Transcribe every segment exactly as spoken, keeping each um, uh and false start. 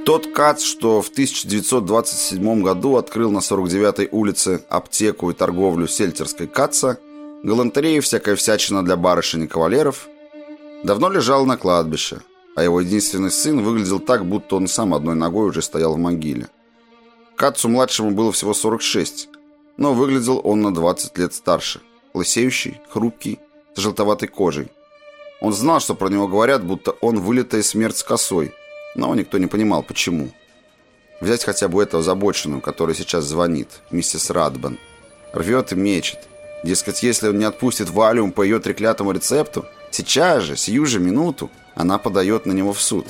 Тот Кац, что в тысяча девятьсот двадцать седьмом году открыл на сорок девятой улице аптеку и торговлю сельтерской Каца, галантереи, всякая всячина для барышень и кавалеров, давно лежал на кладбище, а его единственный сын выглядел так, будто он сам одной ногой уже стоял в могиле. Кацу-младшему было всего сорок шесть, но выглядел он на двадцать лет старше, лысеющий, хрупкий, с желтоватой кожей. Он знал, что про него говорят, будто он вылитая смерть с косой, но никто не понимал, почему. Взять хотя бы эту озабоченную, которая сейчас звонит, миссис Радбен. Рвет и мечет. Дескать, если он не отпустит валиум по ее треклятому рецепту, сейчас же, сию же минуту, она подает на него в суд.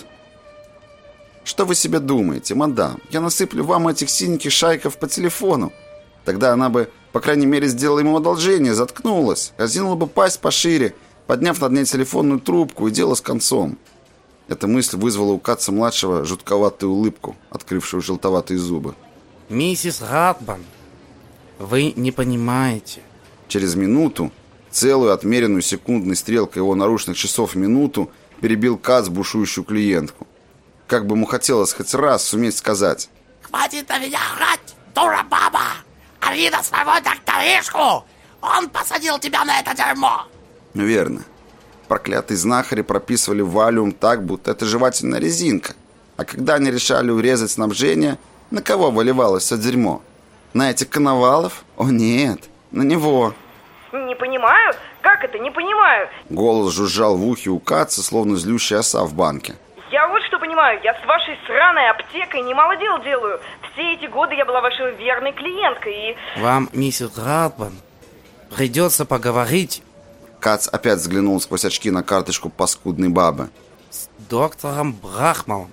«Что вы себе думаете, мадам? Я насыплю вам этих синеньких шайков по телефону. Тогда она бы, по крайней мере, сделала ему одолжение, заткнулась, разинула бы пасть пошире, подняв над ней телефонную трубку, и дело с концом». Эта мысль вызвала у Каца-младшего жутковатую улыбку, открывшую желтоватые зубы. «Миссис Радбен, вы не понимаете». Через минуту, целую отмеренную секундной стрелкой его наручных часов минуту, перебил Кац бушующую клиентку. Как бы ему хотелось хоть раз суметь сказать: «Хватит на меня орать, дура баба! Ори на своего докторишку! Он посадил тебя на это дерьмо!» Верно. Проклятые знахари прописывали валиум так, будто это жевательная резинка. А когда они решали урезать снабжение, на кого выливалось все дерьмо? На этих коновалов? О нет, на него. Не понимаю? Как это не понимаю? Голос жужжал в ухе у Каца, словно злющая оса в банке. Я вот что понимаю, я с вашей сраной аптекой немало дел делаю. Все эти годы я была вашей верной клиенткой и... Вам, миссис Радбен, придется поговорить... Кац опять взглянул сквозь очки на карточку паскудной бабы. С доктором Брахмалом.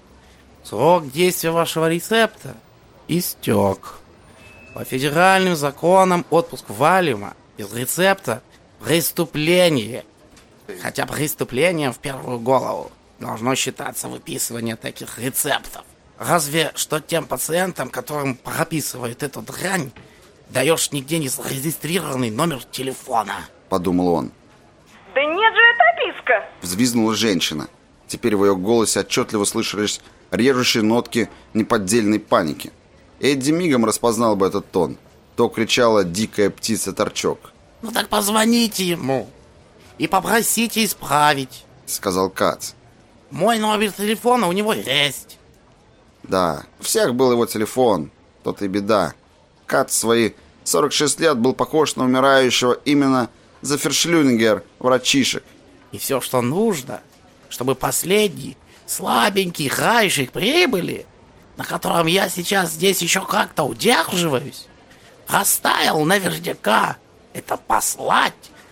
Срок действия вашего рецепта истек. По федеральным законам отпуск валиума без рецепта – преступление. Хотя преступлением в первую голову должно считаться выписывание таких рецептов. Разве что тем пациентам, которым прописывают эту дрянь, даешь нигде не зарегистрированный номер телефона. Подумал он. Да нет же, это описка! Взвизгнула женщина. Теперь в ее голосе отчетливо слышались режущие нотки неподдельной паники. Эдди мигом распознал бы этот тон. То кричала дикая птица-торчок. «Ну так позвоните ему и попросите исправить», — сказал Кац. «Мой номер телефона у него есть». Да, у всех был его телефон. То-то и беда. Кац в свои сорок шесть лет был похож на умирающего именно Зафершлюнгер врачишек. И все, что нужно, чтобы последний слабенький краешек прибыли, на котором я сейчас здесь еще как-то удерживаюсь, растаял наверняка, это послать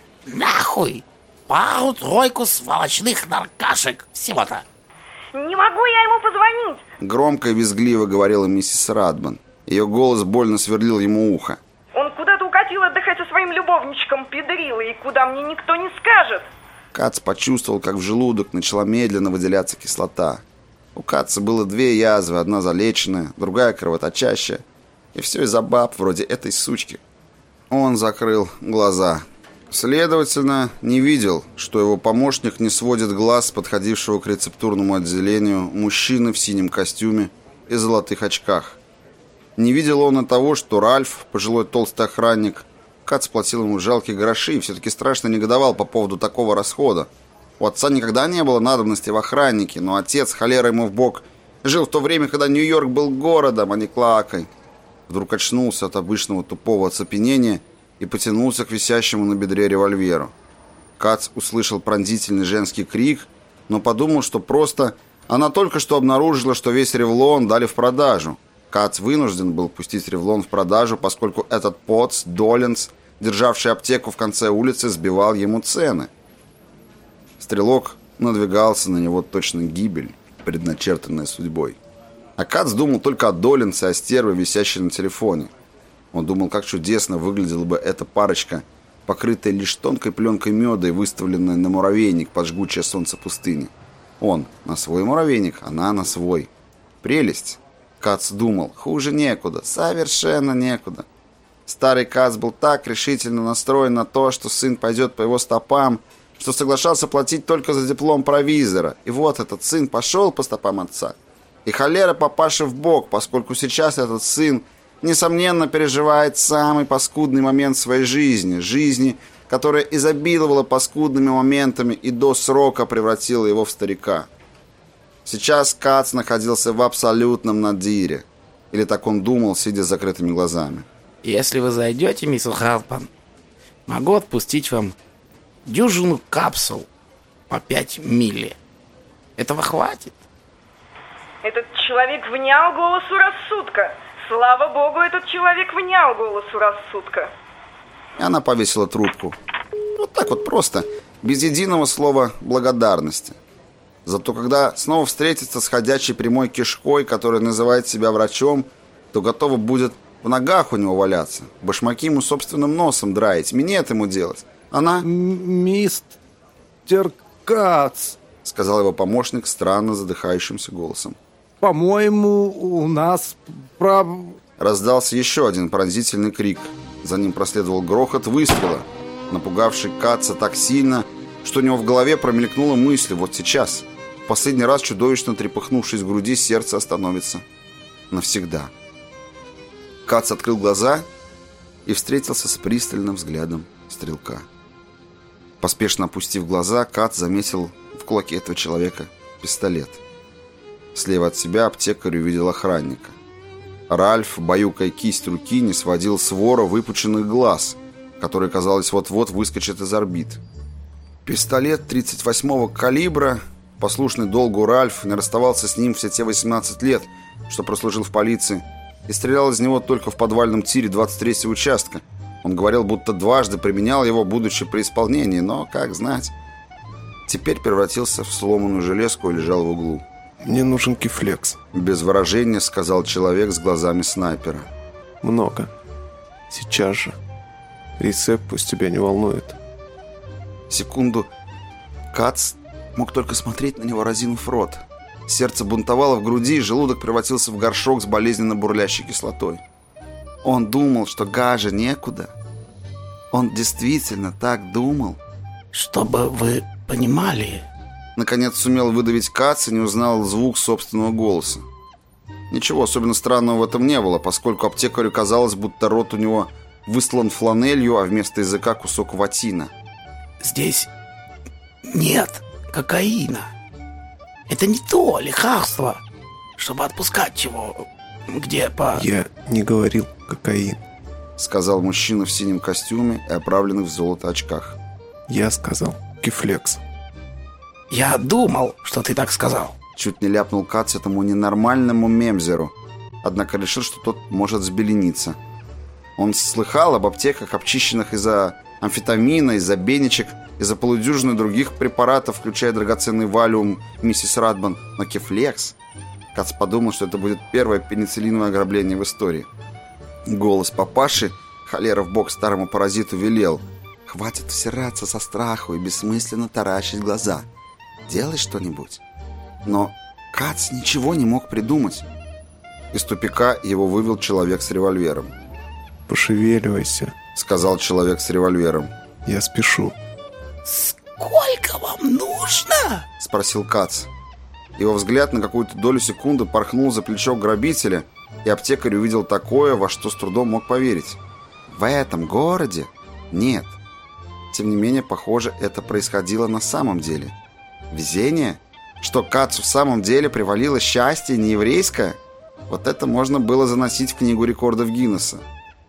нахуй пару-тройку сволочных наркашек всего-то. Не могу я ему позвонить. Громко и визгливо говорила миссис Радбен. Ее голос больно сверлил ему ухо. Он куда-то укатил отдыхать со своим любовничком, педрила, и куда мне никто не скажет. Кац почувствовал, как в желудок начала медленно выделяться кислота. У Каца было две язвы, одна залеченная, другая кровоточащая. И все из-за баб вроде этой сучки. Он закрыл глаза. Следовательно, не видел, что его помощник не сводит глаз с подходившего к рецептурному отделению мужчины в синем костюме и золотых очках. Не видел он и того, что Ральф, пожилой толстый охранник, Кац платил ему жалкие гроши и все-таки страшно негодовал по поводу такого расхода. У отца никогда не было надобности в охраннике, но отец, холера ему в бок, жил в то время, когда Нью-Йорк был городом, а не клакой. Вдруг очнулся от обычного тупого оцепенения и потянулся к висящему на бедре револьверу. Кац услышал пронзительный женский крик, но подумал, что просто она только что обнаружила, что весь ревлон дали в продажу. Кац вынужден был пустить ревлон в продажу, поскольку этот Потс, Доллинс, державший аптеку в конце улицы, сбивал ему цены. Стрелок надвигался на него точно гибель, предначертанная судьбой. А Кац думал только о Доллинсе, о стерве, висящей на телефоне. Он думал, как чудесно выглядела бы эта парочка, покрытая лишь тонкой пленкой меда и выставленная на муравейник под жгучее солнце пустыни. Он на свой муравейник, она на свой. Прелесть. Кац думал, хуже некуда, совершенно некуда. Старый Кац был так решительно настроен на то, что сын пойдет по его стопам, что соглашался платить только за диплом провизора. И вот этот сын пошел по стопам отца. И холера папаше в бок, поскольку сейчас этот сын, несомненно, переживает самый паскудный момент своей жизни, жизни, которая изобиловала паскудными моментами и до срока превратила его в старика. Сейчас Кац находился в абсолютном надире. Или так он думал, сидя с закрытыми глазами. Если вы зайдете, мисс Халпан, могу отпустить вам дюжину капсул по пять милли. Этого хватит? Этот человек внял голосу рассудка. Слава богу, этот человек внял голосу рассудка. И она повесила трубку. Вот так вот просто, без единого слова благодарности. Зато когда снова встретится с ходячей прямой кишкой, которая называет себя врачом, то готова будет в ногах у него валяться, башмаки ему собственным носом драить, минет ему делать. Она... «Мистер Кац», — сказал его помощник странно задыхающимся голосом. «По-моему, у нас прав...» Раздался еще один пронзительный крик. За ним проследовал грохот выстрела, напугавший Каца так сильно, что у него в голове промелькнула мысль: вот сейчас, в последний раз чудовищно трепыхнувшись в груди, сердце остановится навсегда. Кац открыл глаза и встретился с пристальным взглядом стрелка. Поспешно опустив глаза, Кац заметил в кулаке этого человека пистолет. Слева от себя аптекарь увидел охранника. Ральф, баюкая кисть руки, не сводил с вора выпученных глаз, которые, казалось, вот-вот выскочат из орбит. Пистолет тридцать восьмого калибра, послушный долгу Ральф, не расставался с ним все те восемнадцать лет, что прослужил в полиции, и стрелял из него только в подвальном тире двадцать третьего участка. Он говорил, будто дважды применял его, будучи при исполнении, но, как знать, теперь превратился в сломанную железку и лежал в углу. «Мне нужен кифлекс», — без выражения сказал человек с глазами снайпера. «Много. Сейчас же. Рецепт пусть тебя не волнует». Секунду Кац мог только смотреть на него, разинув рот. Сердце бунтовало в груди, желудок превратился в горшок с болезненно бурлящей кислотой. Он думал, что гаже некуда. Он действительно так думал. Чтобы вы понимали... Наконец сумел выдавить Кац и не узнал звук собственного голоса. Ничего особенно странного в этом не было, поскольку аптекарю казалось, будто рот у него выслан фланелью, а вместо языка кусок ватина. Здесь нет кокаина. Это не то лекарство, чтобы отпускать чего, где по... «Я не говорил кокаин», — сказал мужчина в синем костюме и оправленных в золото очках. «Я сказал кифлекс». «Я думал, что ты так сказал». Чуть не ляпнул Кац этому ненормальному мемзеру, однако решил, что тот может взбелениться. Он слыхал об аптеках, обчищенных из-за амфетамина, из-за бенечек, из-за полудюжины других препаратов, включая драгоценный валиум миссис Радбан, но кифлекс... Кац подумал, что это будет первое пенициллиновое ограбление в истории. Голос папаши, холера в бок старому паразиту, велел: «Хватит всираться со страху и бессмысленно таращить глаза. Делай что-нибудь». Но Кац ничего не мог придумать. Из тупика его вывел человек с револьвером. «Пошевеливайся», — сказал человек с револьвером. «Я спешу». «Сколько вам нужно?» — спросил Кац. Его взгляд на какую-то долю секунды порхнул за плечо грабителя, и аптекарь увидел такое, во что с трудом мог поверить. В этом городе? Нет. Тем не менее, похоже, это происходило на самом деле. Везение? Что Кацу в самом деле привалило счастье нееврейское? Вот это можно было заносить в книгу рекордов Гиннесса.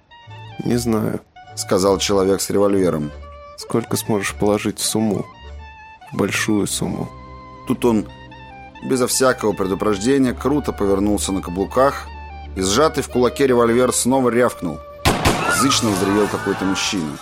«Не знаю», — сказал человек с револьвером. «Сколько сможешь положить в сумму? В большую сумму». Тут он, безо всякого предупреждения, круто повернулся на каблуках, и сжатый в кулаке револьвер снова рявкнул. Зычно взревел какой-то мужчина.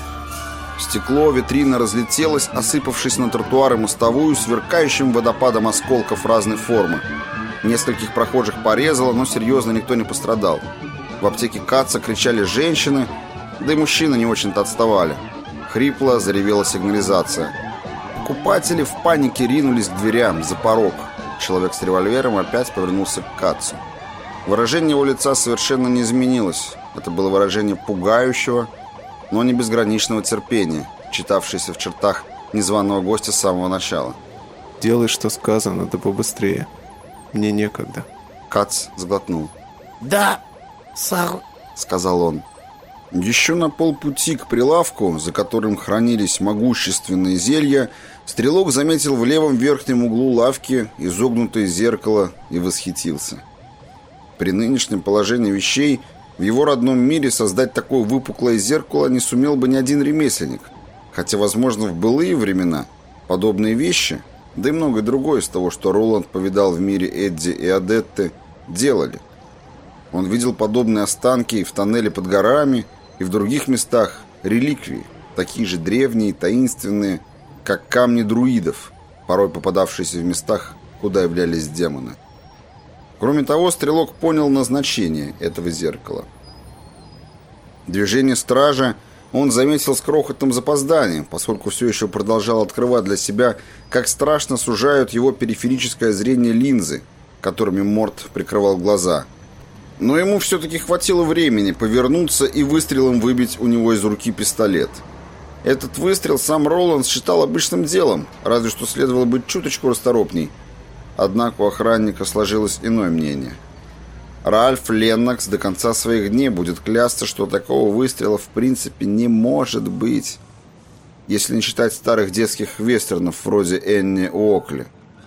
Стекло витрины разлетелось, осыпавшись на тротуар и мостовую сверкающим водопадом осколков разной формы. Нескольких прохожих порезало, но серьезно никто не пострадал. В аптеке Каца кричали женщины, да и мужчины не очень-то отставали. Хрипло заревела сигнализация. Покупатели в панике ринулись к дверям, за порог. Человек с револьвером опять повернулся к Кацу. Выражение его лица совершенно не изменилось. Это было выражение пугающего, но не безграничного терпения, читавшееся в чертах незваного гостя с самого начала. «Делай, что сказано, да побыстрее». Мне некогда. Кац сглотнул. Да, сэр. Сказал он. Еще на полпути к прилавку, за которым хранились могущественные зелья, стрелок заметил в левом верхнем углу лавки изогнутое зеркало и восхитился. При нынешнем положении вещей в его родном мире создать такое выпуклое зеркало не сумел бы ни один ремесленник, хотя, возможно, в былые времена подобные вещи, да и многое другое из того, что Роланд повидал в мире Эдди и Адетты, делали. Он видел подобные останки и в тоннеле под горами, и в других местах реликвии, такие же древние и таинственные, как камни друидов, порой попадавшиеся в местах, куда являлись демоны. Кроме того, стрелок понял назначение этого зеркала. Движение стража он заметил с крохотным запозданием, поскольку все еще продолжал открывать для себя, как страшно сужают его периферическое зрение линзы, которыми Морт прикрывал глаза. Но ему все-таки хватило времени повернуться и выстрелом выбить у него из руки пистолет. Этот выстрел сам Роланд считал обычным делом, разве что следовало быть чуточку расторопней. Однако у охранника сложилось иное мнение. Ральф Леннокс до конца своих дней будет клясться, что такого выстрела в принципе не может быть, если не считать старых детских вестернов вроде Энни Уокли.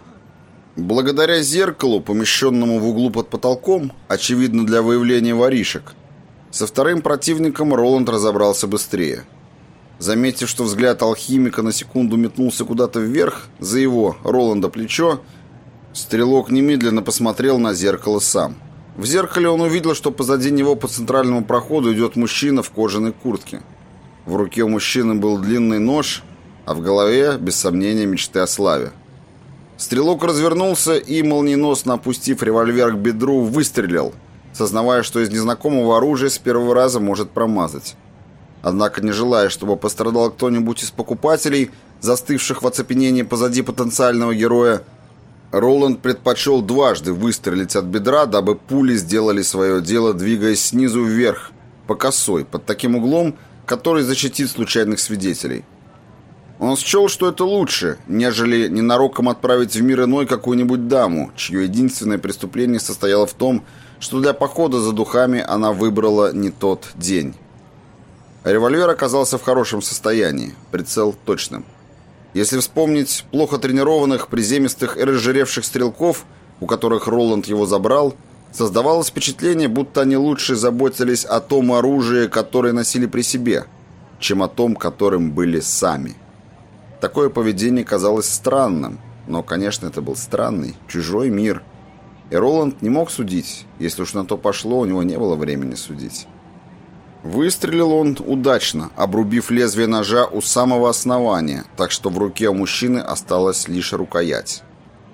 Благодаря зеркалу, помещенному в углу под потолком, очевидно для выявления воришек, со вторым противником Роланд разобрался быстрее. Заметив, что взгляд алхимика на секунду метнулся куда-то вверх, за его, Роланда, плечо, стрелок немедленно посмотрел на зеркало сам. В зеркале он увидел, что позади него по центральному проходу идет мужчина в кожаной куртке. В руке у мужчины был длинный нож, а в голове, без сомнения, мечты о славе. Стрелок развернулся и, молниеносно опустив револьвер к бедру, выстрелил, сознавая, что из незнакомого оружия с первого раза может промазать. Однако, не желая, чтобы пострадал кто-нибудь из покупателей, застывших в оцепенении позади потенциального героя, Роланд предпочел дважды выстрелить от бедра, дабы пули сделали свое дело, двигаясь снизу вверх, по косой, под таким углом, который защитит случайных свидетелей. Он счел, что это лучше, нежели ненароком отправить в мир иной какую-нибудь даму, чье единственное преступление состояло в том, что для похода за духами она выбрала не тот день. Револьвер оказался в хорошем состоянии, прицел точным. Если вспомнить плохо тренированных, приземистых и разжиревших стрелков, у которых Роланд его забрал, создавалось впечатление, будто они лучше заботились о том оружии, которое носили при себе, чем о том, которым были сами. Такое поведение казалось странным, но, конечно, это был странный, чужой мир. И Роланд не мог судить, если уж на то пошло, у него не было времени судить. Выстрелил он удачно, обрубив лезвие ножа у самого основания, так что в руке у мужчины осталась лишь рукоять.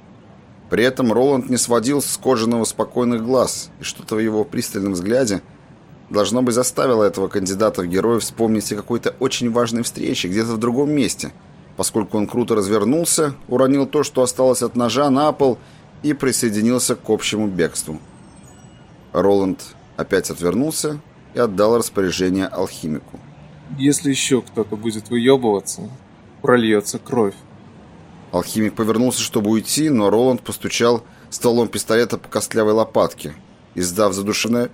При этом Роланд не сводил с кожаного спокойных глаз, и что-то в его пристальном взгляде должно быть заставило этого кандидата в героя вспомнить о какой-то очень важной встрече где-то в другом месте, поскольку он круто развернулся, уронил то, что осталось от ножа, на пол и присоединился к общему бегству. Роланд опять отвернулся и отдал распоряжение алхимику. Если еще кто-то будет выебываться, прольется кровь. Алхимик повернулся, чтобы уйти, но Роланд постучал стволом пистолета по костлявой лопатке. Издав задушенное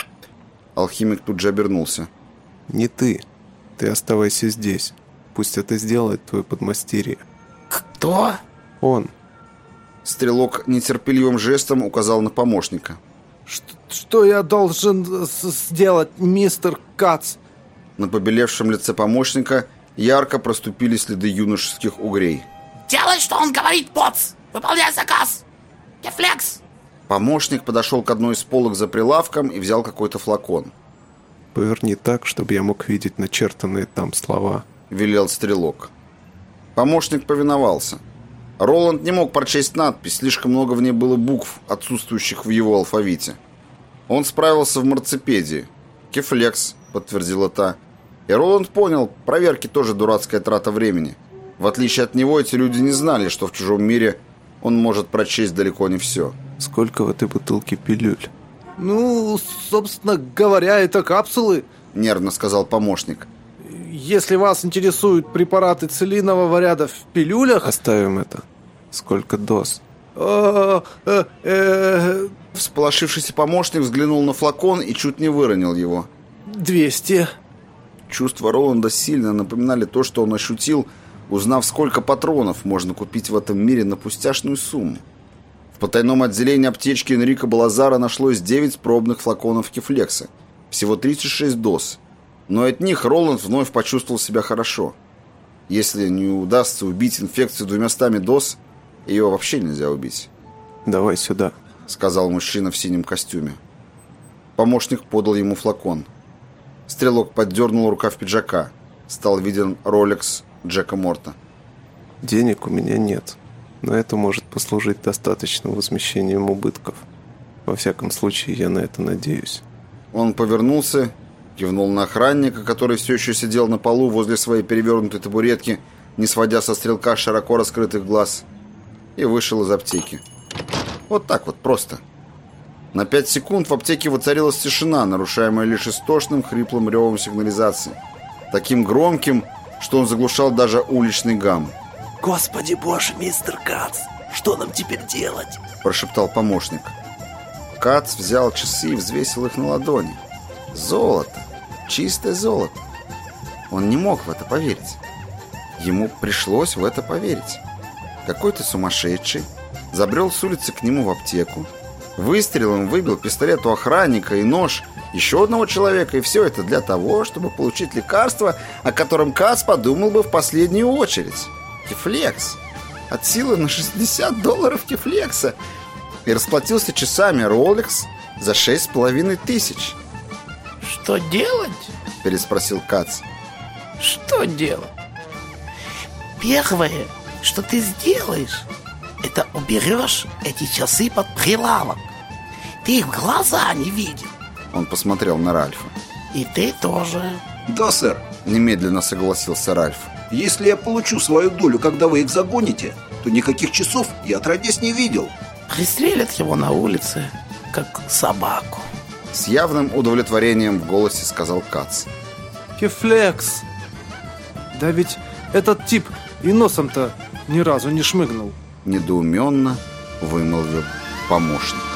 алхимик тут же обернулся. Не ты. Ты оставайся здесь. Пусть это сделает твое подмастерье. Кто? Он. Стрелок нетерпеливым жестом указал на помощника. Что, что я должен сделать, мистер Кац? На побелевшем лице помощника ярко проступили следы юношеских угрей. Делай, что он говорит, Потс! Выполняй заказ! Рефлекс! Помощник подошел к одной из полок за прилавком и взял какой-то флакон. Поверни так, чтобы я мог видеть начертанные там слова. Велел стрелок. Помощник повиновался. Роланд не мог прочесть надпись, слишком много в ней было букв, отсутствующих в его алфавите. Он справился в марципедии. «Кефлекс», — подтвердила та. И Роланд понял, проверки тоже дурацкая трата времени. В отличие от него, эти люди не знали, что в чужом мире он может прочесть далеко не все. Сколько в этой бутылке пилюль? Ну, собственно говоря, это капсулы. Нервно сказал помощник. Если вас интересуют препараты целинового ряда в пилюлях... Оставим это. Сколько доз? э, э, э, Всполошившийся помощник взглянул на флакон и чуть не выронил его. двести. Чувства Роланда сильно напоминали то, что он ощутил, узнав, сколько патронов можно купить в этом мире на пустяшную сумму. В потайном отделении аптечки Энрико Балазара нашлось девять пробных флаконов кефлекса. Всего тридцать шесть доз. Но от них Роланд вновь почувствовал себя хорошо. Если не удастся убить инфекцию двумястами доз, ее вообще нельзя убить. «Давай сюда», — сказал мужчина в синем костюме. Помощник подал ему флакон. Стрелок поддернул рукав пиджака. Стал виден Ролекс Джека Морта. «Денег у меня нет, но это может послужить достаточным возмещением убытков. Во всяком случае, я на это надеюсь». Он повернулся, кивнул на охранника, который все еще сидел на полу возле своей перевернутой табуретки, не сводя со стрелка широко раскрытых глаз, и вышел из аптеки. Вот так вот, просто. На пять секунд в аптеке воцарилась тишина, нарушаемая лишь истошным хриплым ревом сигнализации. Таким громким, что он заглушал даже уличный гам. Господи боже, мистер Кац, что нам теперь делать? Прошептал помощник. Кац взял часы и взвесил их на ладони. Золото. Чистое золото. Он не мог в это поверить. Ему пришлось в это поверить. Какой-то сумасшедший забрел с улицы к нему в аптеку, выстрелом выбил пистолет у охранника и нож еще одного человека, и все это для того, чтобы получить лекарство, о котором Кац подумал бы в последнюю очередь. Кефлекс. От силы на шестьдесят долларов кефлекса. И расплатился часами Ролекс за шесть с половиной тысяч. Что делать? Переспросил Кац. Что делать? Первое, что ты сделаешь, это уберешь эти часы под прилавок. Ты их в глаза не видел. Он посмотрел на Ральфа. И ты тоже. Да, сэр. Немедленно согласился Ральф. Если я получу свою долю, когда вы их загоните, то никаких часов я отродясь не видел. Пристрелят его на улице, как собаку. С явным удовлетворением в голосе сказал Кац. Кефлекс. Да ведь этот тип и носом-то ни разу не шмыгнул. Недоуменно вымолвил помощник.